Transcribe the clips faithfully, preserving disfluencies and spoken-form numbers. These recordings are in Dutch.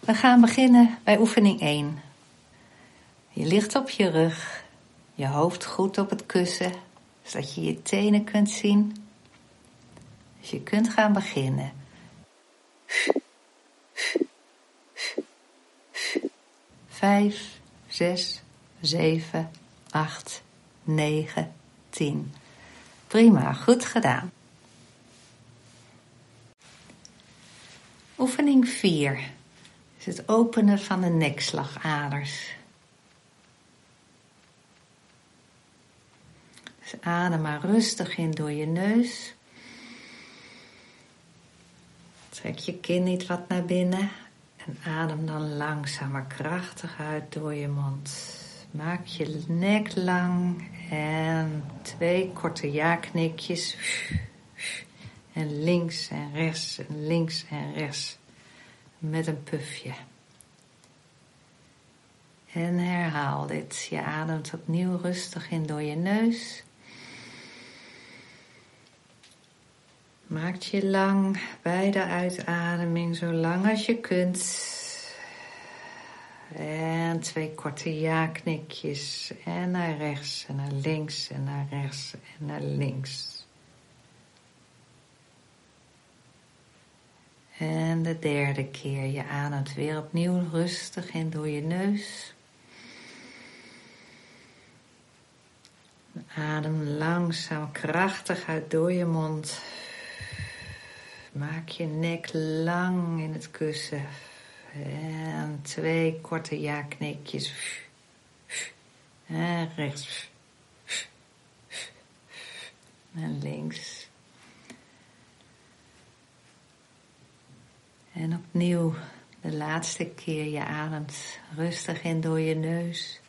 We gaan beginnen bij oefening één. Je ligt op je rug, je hoofd goed op het kussen, zodat je je tenen kunt zien. Dus je kunt gaan beginnen. Vijf, zes, zeven, acht, negen, tien. Prima, goed gedaan. Oefening vier is het openen van de nekslagaders. Dus adem maar rustig in door je neus. Trek je kin niet wat naar binnen en adem dan langzaam maar krachtig uit door je mond. Maak je nek lang en twee korte ja-knikjes. En links en rechts en links en rechts met een pufje. En herhaal dit. Je ademt opnieuw rustig in door je neus. Maak je lang bij de uitademing zo lang als je kunt. En twee korte ja-knikjes. En naar rechts en naar links en naar rechts en naar links. En de derde keer. Je ademt weer opnieuw rustig in door je neus. Adem langzaam krachtig uit door je mond. Maak je nek lang in het kussen. En twee korte ja-knikjes. En rechts. En links. En opnieuw de laatste keer. Je ademt rustig in door je neus.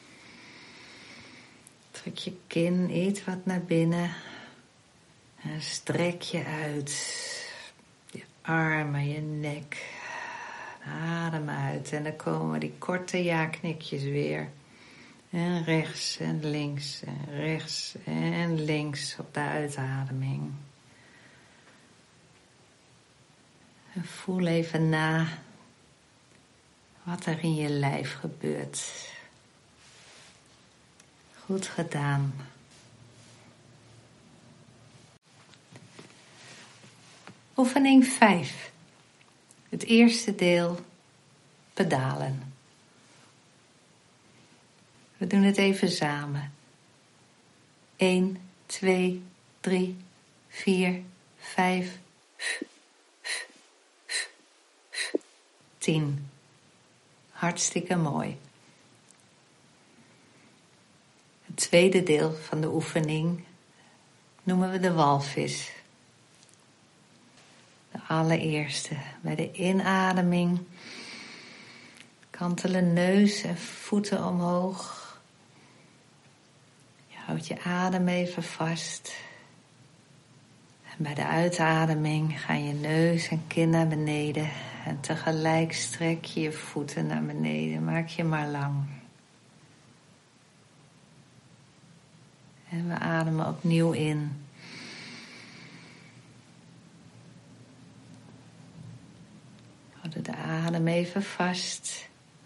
Trek je kin iets wat naar binnen. En strek je uit. Je armen, je nek. Adem uit. En dan komen die korte ja-knikjes weer. En rechts en links en rechts en links op de uitademing. En voel even na wat er in je lijf gebeurt. Goed gedaan. Oefening vijf. Het eerste deel, pedalen. We doen het even samen. één, twee, drie, vier, vijf, tien. Hartstikke mooi. Het tweede deel van de oefening noemen we de walvis. De allereerste. Bij de inademing kantelen neus en voeten omhoog. Je houdt je adem even vast. En bij de uitademing gaan je neus en kin naar beneden. En tegelijk strek je je voeten naar beneden. Maak je maar lang. En we ademen opnieuw in. Houden de adem even vast.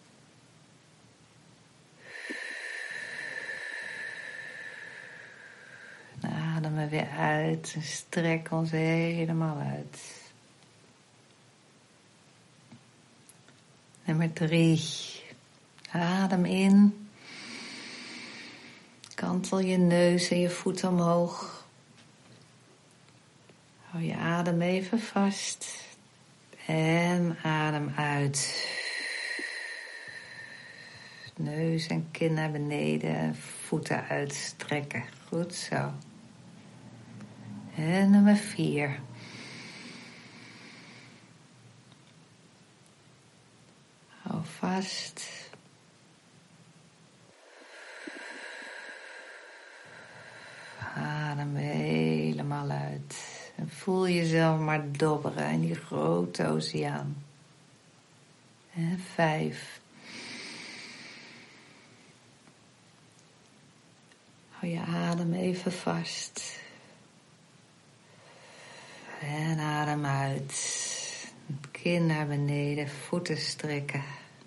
Dan ademen we weer uit en strek ons helemaal uit. Nummer drie. Adem in. Kantel je neus en je voeten omhoog. Hou je adem even vast. En adem uit. Neus en kin naar beneden. Voeten uitstrekken. Goed zo. En nummer vier. Hou vast. Adem helemaal uit. En voel jezelf maar dobberen in die grote oceaan. En vijf. Hou je adem even vast. En adem uit. kin naar beneden, voeten strekken.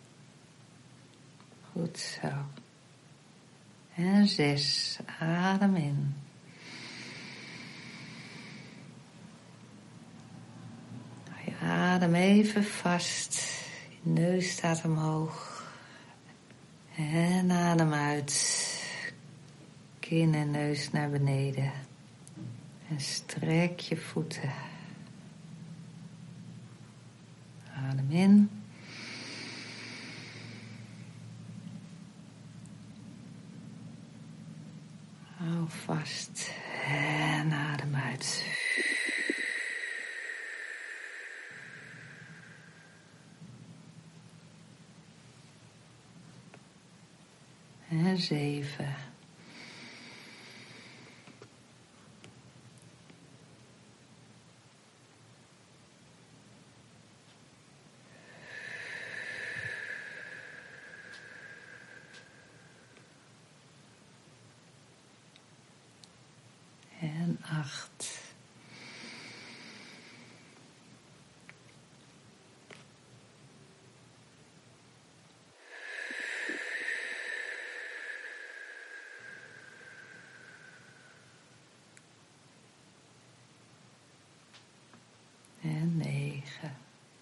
Goed zo. En zes, adem in. Je adem even vast, je neus staat omhoog. En adem uit, kin en neus naar beneden. En strek je voeten. Adem in. Hou vast en adem uit. En zeven. En acht. En negen.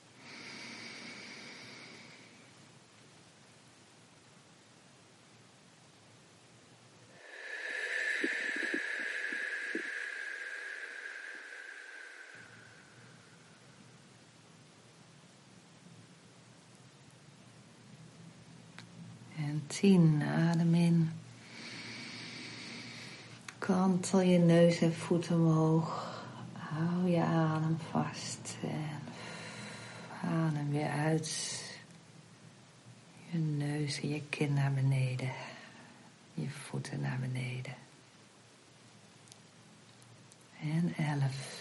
En tien, adem in. Kantel je neus en voeten omhoog. Hou je adem vast en adem weer uit. Je neus en je kin naar beneden. Je voeten naar beneden. En elf.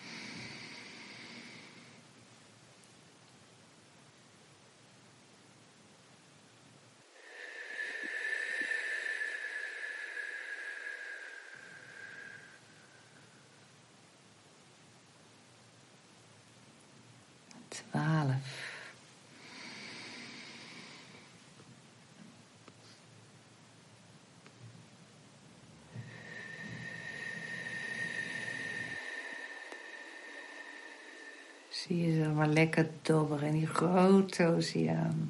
Twaalf. Zie je zo maar lekker dobberen in die grote oceaan.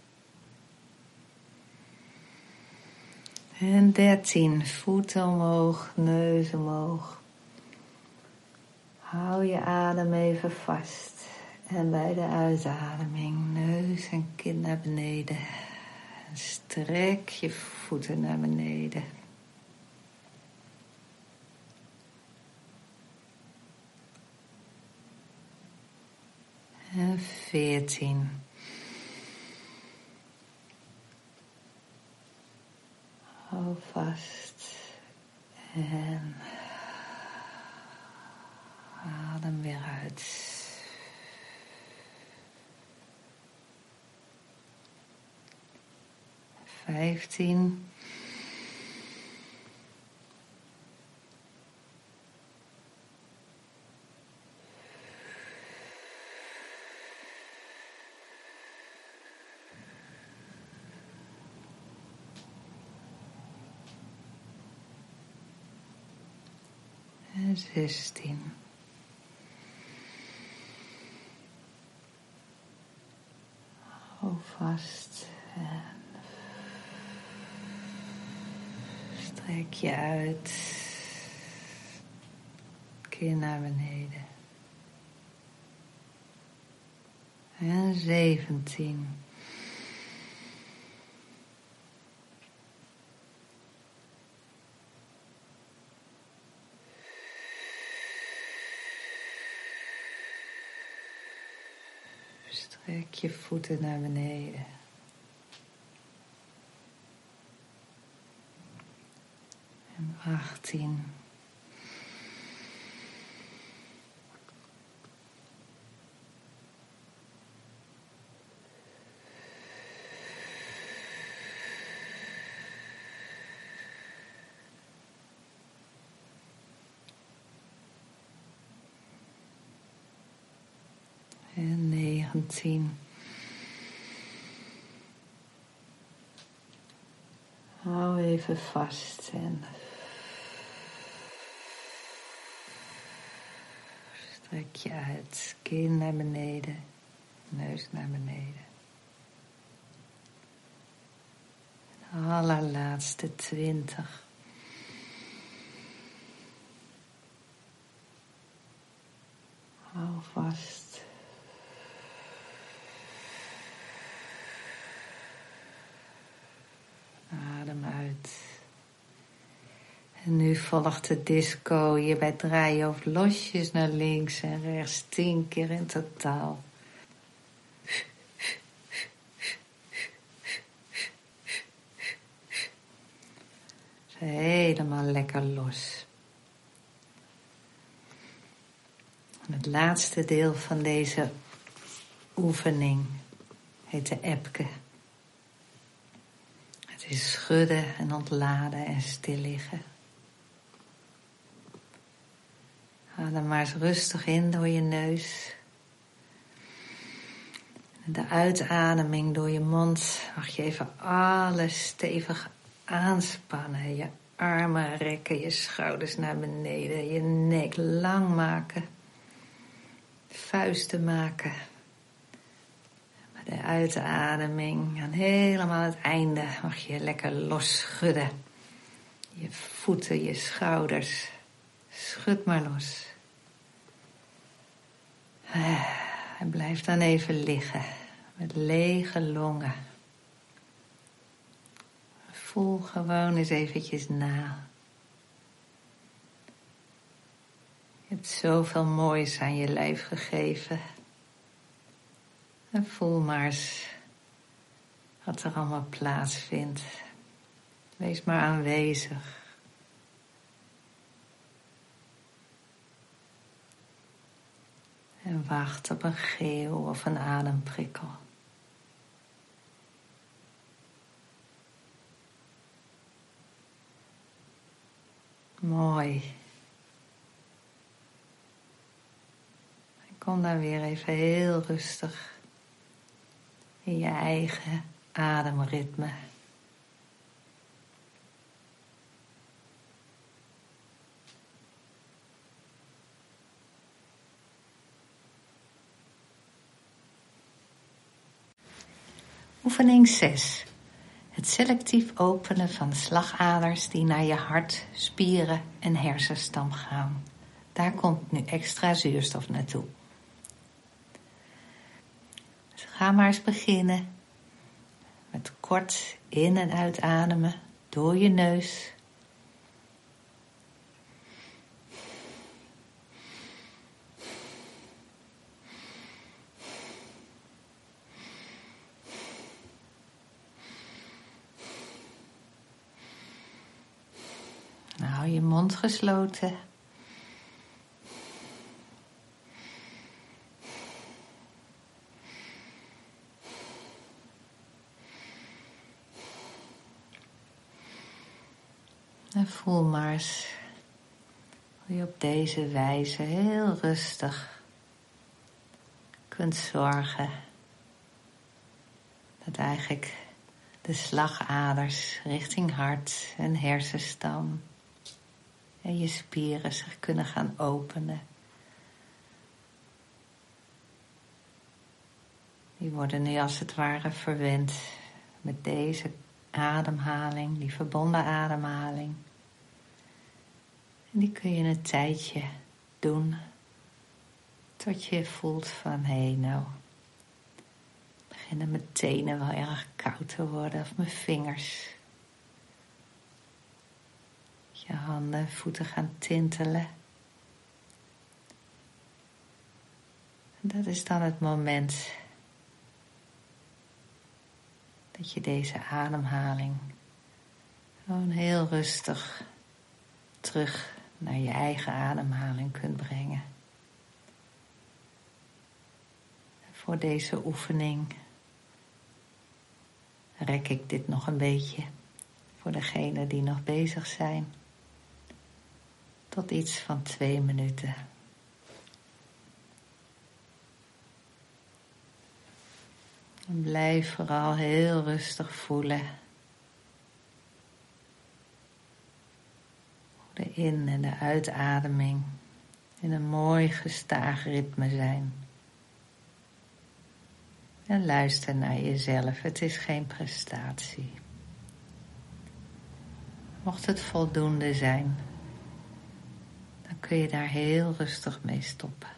En dertien. Voeten omhoog, neus omhoog. Hou je adem even vast. En bij de uitademing neus en kin naar beneden. En strek je voeten naar beneden. En veertien. Hou vast. En adem weer uit. Vijftien. En zestien. Hou vast en strek je uit. Kin naar beneden. En zeventien. Strek je voeten naar beneden. En achttien. En negentien. negentien. Hou even vast en strek je uit. Kin naar beneden, neus naar beneden. De allerlaatste twintig. Hou vast. Adem uit. En nu volgt de disco. Hierbij draai je hoofd losjes naar links en rechts. Tien keer in totaal. Helemaal lekker los. En het laatste deel van deze oefening heet de Epke. Het is schudden en ontladen en stil liggen. Adem maar eens rustig in door je neus. En de uitademing door je mond mag je even alles stevig aanspannen. Je armen rekken, je schouders naar beneden, je nek lang maken. Vuisten maken. Met de uitademing en helemaal het einde mag je lekker los schudden. Je voeten, je schouders. Schud maar los. En blijf dan even liggen met lege longen. Voel gewoon eens eventjes na. Je hebt zoveel moois aan je lijf gegeven. En voel maar eens wat er allemaal plaatsvindt. Wees maar aanwezig. En wacht op een geeuw of een ademprikkel. Mooi. Kom dan weer even heel rustig in je eigen ademritme. Oefening zes. Het selectief openen van slagaders die naar je hart, spieren en hersenstam gaan. Daar komt nu extra zuurstof naartoe. Dus ga maar eens beginnen met kort in- en uitademen door je neus. Nou, hou je mond gesloten. En voel maar eens hoe je op deze wijze heel rustig kunt zorgen dat eigenlijk de slagaders richting hart en hersenstam en je spieren zich kunnen gaan openen. Die worden nu als het ware verwend met deze ademhaling, die verbonden ademhaling. En die kun je een tijdje doen tot je voelt van hé hey, nou beginnen mijn tenen wel erg koud te worden of mijn vingers. Je handen, voeten gaan tintelen. En dat is dan het moment dat je deze ademhaling gewoon heel rustig terug naar je eigen ademhaling kunt brengen. En voor deze oefening rek ik dit nog een beetje voor degenen die nog bezig zijn tot iets van twee minuten. En blijf vooral heel rustig voelen. Hoe de in- en de uitademing in een mooi gestaag ritme zijn. En luister naar jezelf, het is geen prestatie. Mocht het voldoende zijn, dan kun je daar heel rustig mee stoppen.